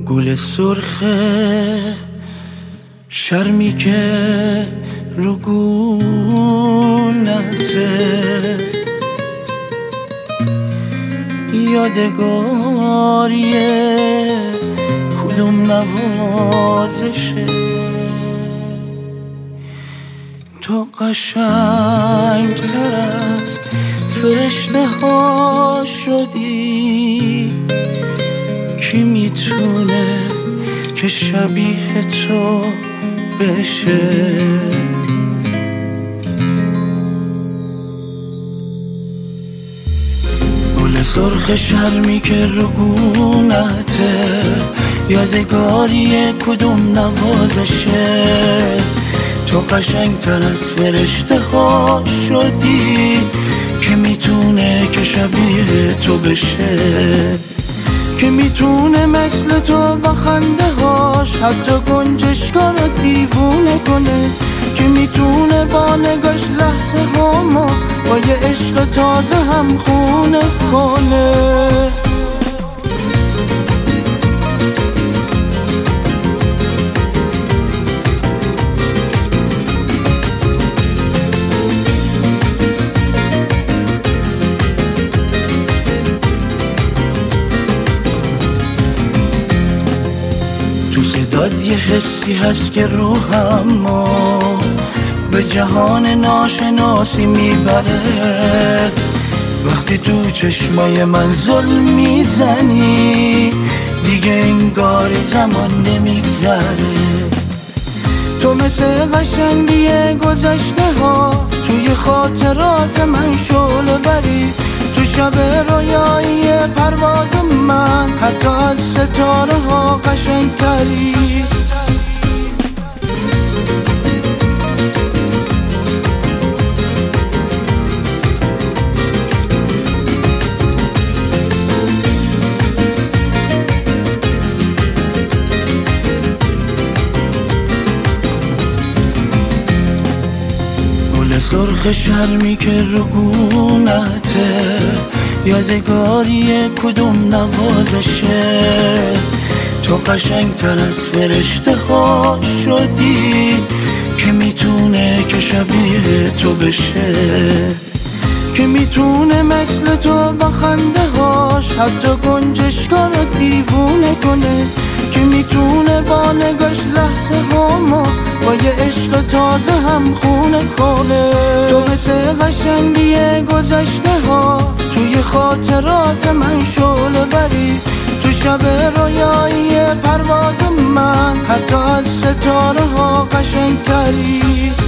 گل سرخ شرمی که رو گونته، یادگاری کدوم نوازشه. تو قشنگتر از فرشته ها شدی، کی میتونه که شبیه تو بشه؟ گل سرخ شرمی که رو گونته، یادگاری کدوم نوازشه. تو قشنگتر از فرشته ها شدی، که میتونه که شبیه تو بشه؟ که میتونه مثل تو با خنده هاش حتی گنجشکا رو دیوونه کنه؟ که میتونه با نگاش لحظه هامو با یه عشق تازه هم خونه کنه؟ تو صدات یه حسی هست که روحمو به جهان ناشناسی میبره. وقتی تو چشمای من ظلم میزنی، دیگه انگار زمان نمیگذره. تو مثل قشنگی گذشته ها توی خاطرات من شعله بری. تو شب رویایی پرواز من حتی از ستاره ها قشنگتری. گل سرخ شرمی که رو گونته، یادگاری کدوم نوازشه. تو قشنگتر از فرشته ها شدی، که میتونه که شبیه تو بشه؟ که میتونه مثل تو با خنده هاش حتی گنجشکا رو دیوونه کنه؟ که میتونه با نگاش لحظه هامو با یه عشق تازه هم خونه کنه؟ تو مثل قشنگی گذشته ها توی خاطرات من شعله بری. تو شب رویایی پرواز من حتی از ستاره ها قشنگتری.